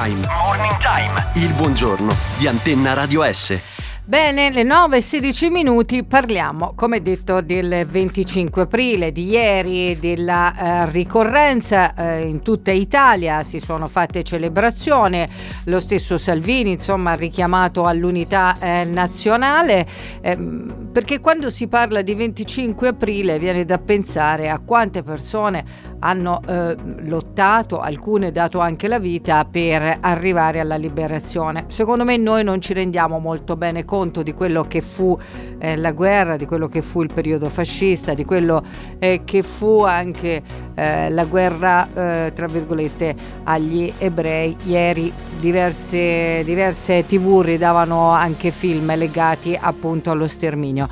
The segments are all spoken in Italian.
Time. Morning Time. Il buongiorno di Antenna Radio S. Bene, le 9:16 parliamo, come detto, del 25 aprile, di ieri, della ricorrenza in tutta Italia. Si sono fatte celebrazioni, lo stesso Salvini, insomma, ha richiamato all'unità nazionale, perché quando si parla di 25 aprile viene da pensare a quante persone hanno lottato, alcune dato anche la vita per arrivare alla liberazione. Secondo me noi non ci rendiamo molto bene conto di quello che fu la guerra, di quello che fu il periodo fascista, di quello che fu anche la guerra tra virgolette agli ebrei. Ieri diverse TV ridavano anche film legati appunto allo sterminio.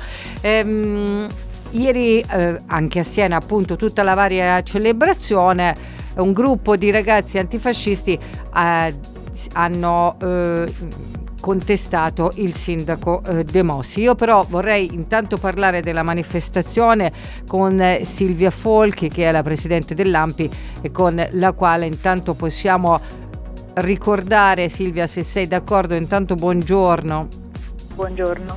Ieri anche a Siena, appunto, tutta la varia celebrazione, un gruppo di ragazzi antifascisti hanno contestato il sindaco De Mossi. Io però vorrei intanto parlare della manifestazione con Silvia Folchi, che è la presidente dell'ANPI e con la quale intanto possiamo ricordare. Silvia, se sei d'accordo, intanto buongiorno. Buongiorno.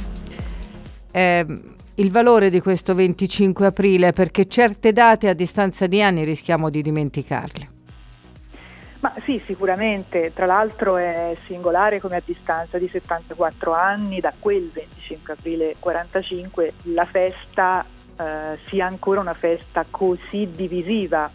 Il valore di questo 25 aprile, perché certe date a distanza di anni rischiamo di dimenticarle. Ma sì, sicuramente. Tra l'altro è singolare come a distanza di 74 anni da quel 25 aprile 45 la festa sia ancora una festa così divisiva,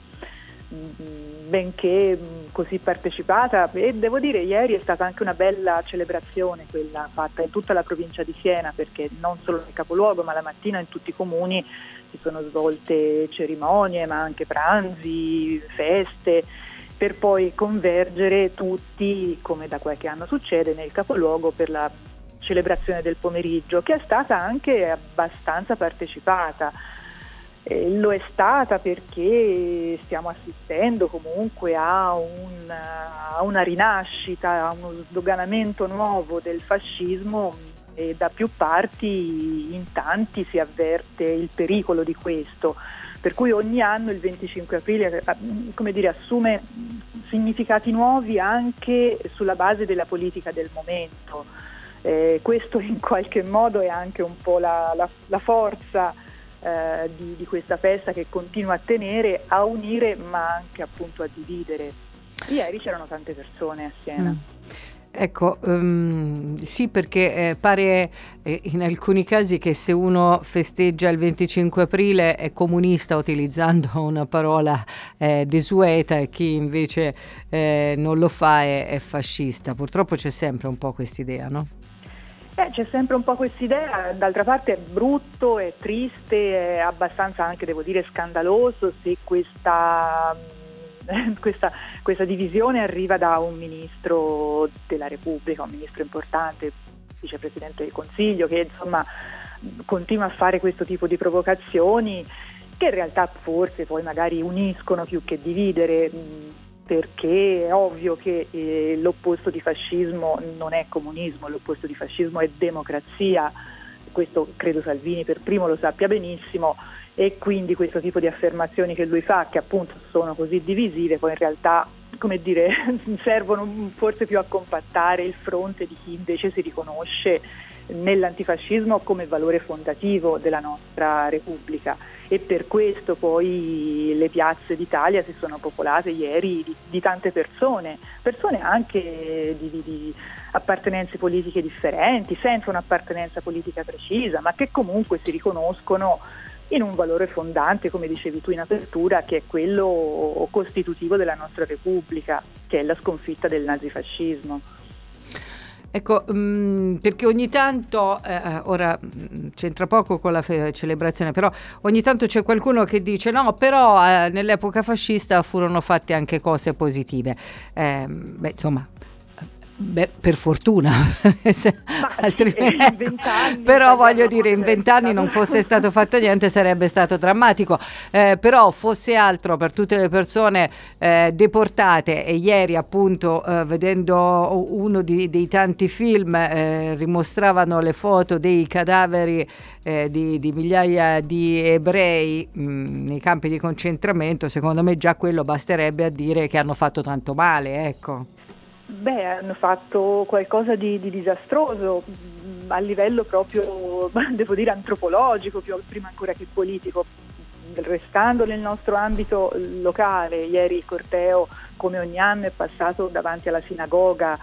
benché così partecipata. E devo dire, ieri è stata anche una bella celebrazione quella fatta in tutta la provincia di Siena, perché non solo nel capoluogo, ma la mattina in tutti i comuni si sono svolte cerimonie, ma anche pranzi, feste, per poi convergere tutti, come da qualche anno succede, nel capoluogo per la celebrazione del pomeriggio, che è stata anche abbastanza partecipata. Lo è stata perché stiamo assistendo comunque a una rinascita, a uno sdoganamento nuovo del fascismo, e da più parti in tanti si avverte il pericolo di questo. Per cui ogni anno il 25 aprile, come dire, assume significati nuovi anche sulla base della politica del momento. Questo in qualche modo è anche un po' la forza di questa festa, che continua a tenere, a unire, ma anche appunto a dividere. Ieri c'erano tante persone a Siena. Ecco, sì, perché pare in alcuni casi che se uno festeggia il 25 aprile è comunista, utilizzando una parola desueta, e chi invece non lo fa è fascista. Purtroppo c'è sempre un po' quest'idea, no? C'è sempre un po' quest'idea. D'altra parte è brutto, è triste, è abbastanza anche, devo dire, scandaloso se questa divisione arriva da un ministro della Repubblica, un ministro importante, vicepresidente del Consiglio, che insomma continua a fare questo tipo di provocazioni, che in realtà forse poi magari uniscono più che dividere, perché è ovvio che l'opposto di fascismo non è comunismo, l'opposto di fascismo è democrazia. Questo credo Salvini per primo lo sappia benissimo, e quindi questo tipo di affermazioni che lui fa, che appunto sono così divisive, poi in realtà, come dire, servono forse più a compattare il fronte di chi invece si riconosce nell'antifascismo come valore fondativo della nostra Repubblica. E per questo poi le piazze d'Italia si sono popolate ieri di tante persone anche di appartenenze politiche differenti, senza un'appartenenza politica precisa, ma che comunque si riconoscono in un valore fondante, come dicevi tu in apertura, che è quello costitutivo della nostra Repubblica, che è la sconfitta del nazifascismo. Ecco, perché ogni tanto, ora c'entra poco con la celebrazione, però ogni tanto c'è qualcuno che dice no, però nell'epoca fascista furono fatte anche cose positive. Insomma, per fortuna. Altrimenti, però voglio dire, in 20 anni non fosse stato fatto niente sarebbe stato drammatico, però fosse altro per tutte le persone deportate. E ieri appunto vedendo uno dei tanti film rimostravano le foto dei cadaveri di migliaia di ebrei nei campi di concentramento. Secondo me già quello basterebbe a dire che hanno fatto tanto male, ecco. Hanno fatto qualcosa di disastroso a livello proprio, devo dire, antropologico, prima ancora che politico. Restando nel nostro ambito locale, ieri il corteo, come ogni anno, è passato davanti alla sinagoga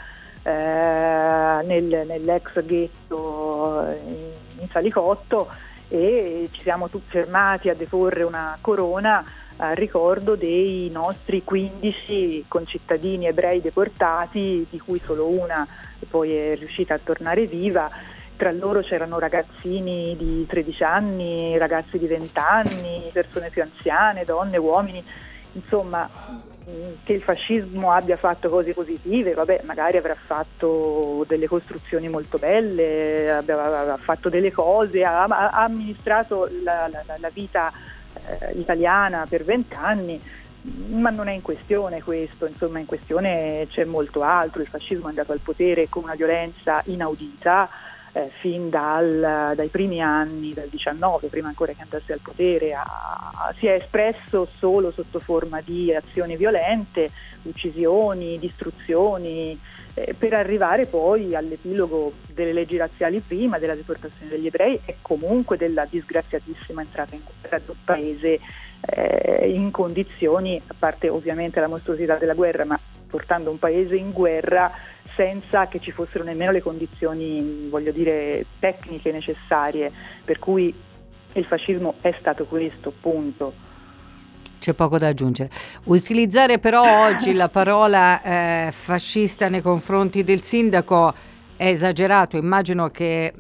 nell'ex ghetto in Salicotto, e ci siamo tutti fermati a deporre una corona a ricordo dei nostri 15 concittadini ebrei deportati, di cui solo una poi è riuscita a tornare viva. Tra loro c'erano ragazzini di 13 anni, ragazzi di 20 anni, persone più anziane, donne, uomini. Insomma, che il fascismo abbia fatto cose positive, magari avrà fatto delle costruzioni molto belle, ha fatto delle cose, ha amministrato la vita italiana per 20 anni, ma non è in questione questo. Insomma, in questione c'è molto altro. Il fascismo è andato al potere con una violenza inaudita fin dai primi anni del 19, prima ancora che andasse al potere. Si è espresso solo sotto forma di azioni violente, uccisioni, distruzioni, per arrivare poi all'epilogo delle leggi razziali prima, della deportazione degli ebrei e comunque della disgraziatissima entrata in guerra del paese in condizioni, a parte ovviamente la mostruosità della guerra, ma portando un paese in guerra senza che ci fossero nemmeno le condizioni, voglio dire, tecniche necessarie, per cui il fascismo è stato questo, punto. C'è poco da aggiungere. Utilizzare però oggi la parola fascista nei confronti del sindaco è esagerato. Immagino che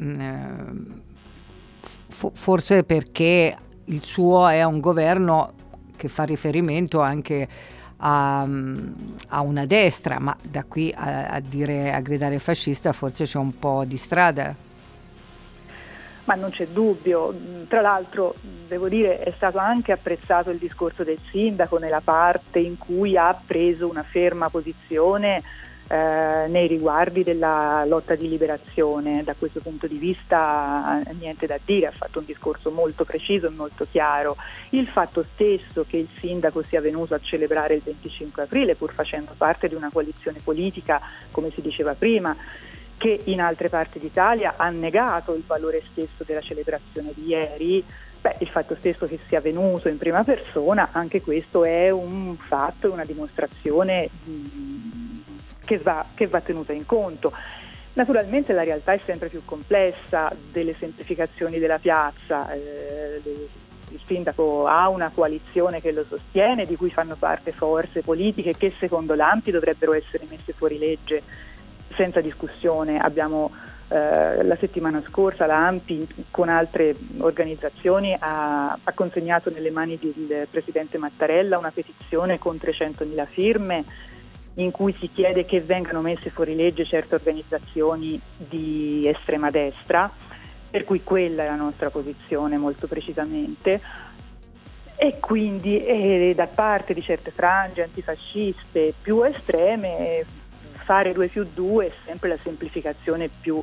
forse perché il suo è un governo che fa riferimento anche a una destra, ma da qui a gridare fascista forse c'è un po' di strada. Ma non c'è dubbio. Tra l'altro, devo dire, è stato anche apprezzato il discorso del sindaco nella parte in cui ha preso una ferma posizione nei riguardi della lotta di liberazione. Da questo punto di vista niente da dire, ha fatto un discorso molto preciso e molto chiaro. Il fatto stesso che il sindaco sia venuto a celebrare il 25 aprile, pur facendo parte di una coalizione politica, come si diceva prima, che in altre parti d'Italia ha negato il valore stesso della celebrazione di ieri, il fatto stesso che sia venuto in prima persona, anche questo è un fatto, una dimostrazione che va tenuta in conto. Naturalmente la realtà è sempre più complessa delle semplificazioni della piazza. Il sindaco ha una coalizione che lo sostiene, di cui fanno parte forze politiche che secondo l'ANPI dovrebbero essere messe fuori legge senza discussione. Abbiamo la settimana scorsa la ANPI con altre organizzazioni ha consegnato nelle mani del presidente Mattarella una petizione con 300.000 firme in cui si chiede che vengano messe fuori legge certe organizzazioni di estrema destra, per cui quella è la nostra posizione molto precisamente. E quindi da parte di certe frange antifasciste più estreme fare 2+2 è sempre la semplificazione più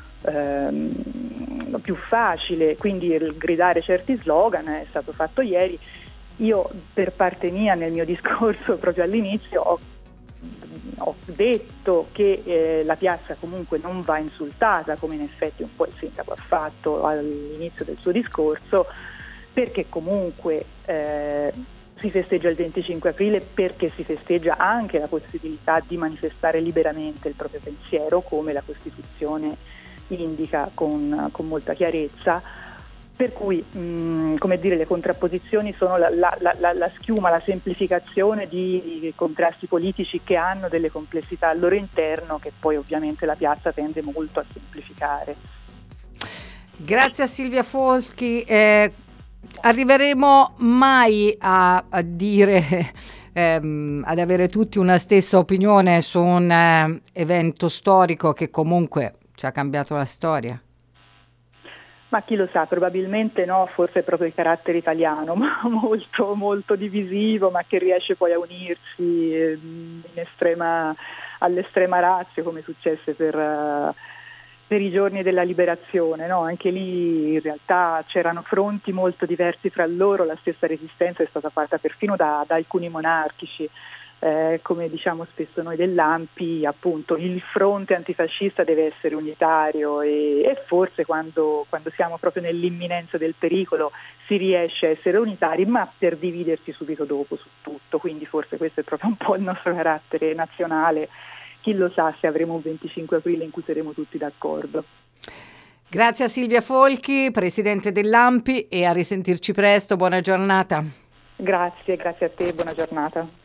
facile, quindi gridare certi slogan è stato fatto ieri. Io per parte mia nel mio discorso proprio all'inizio ho detto che la piazza comunque non va insultata, come in effetti un po' il sindaco ha fatto all'inizio del suo discorso, perché comunque si festeggia il 25 aprile perché si festeggia anche la possibilità di manifestare liberamente il proprio pensiero, come la Costituzione indica con molta chiarezza. Per cui, come dire, le contrapposizioni sono la schiuma, la semplificazione di contrasti politici che hanno delle complessità al loro interno, che poi ovviamente la piazza tende molto a semplificare. Grazie a Silvia Folchi. Arriveremo mai a dire, ad avere tutti una stessa opinione su un evento storico che comunque ci ha cambiato la storia? Ma chi lo sa, probabilmente no, forse è proprio il carattere italiano, ma molto, molto divisivo, ma che riesce poi a unirsi all'estrema razio, come successe per i giorni della liberazione, no? Anche lì in realtà c'erano fronti molto diversi fra loro, la stessa resistenza è stata fatta perfino da alcuni monarchici, come diciamo spesso noi dell'ANPI, appunto il fronte antifascista deve essere unitario e forse quando siamo proprio nell'imminenza del pericolo si riesce a essere unitari, ma per dividersi subito dopo su tutto, quindi forse questo è proprio un po' il nostro carattere nazionale. Chi lo sa se avremo un 25 aprile in cui saremo tutti d'accordo. Grazie a Silvia Folchi, presidente dell'ANPI, e a risentirci presto. Buona giornata. Grazie a te, buona giornata.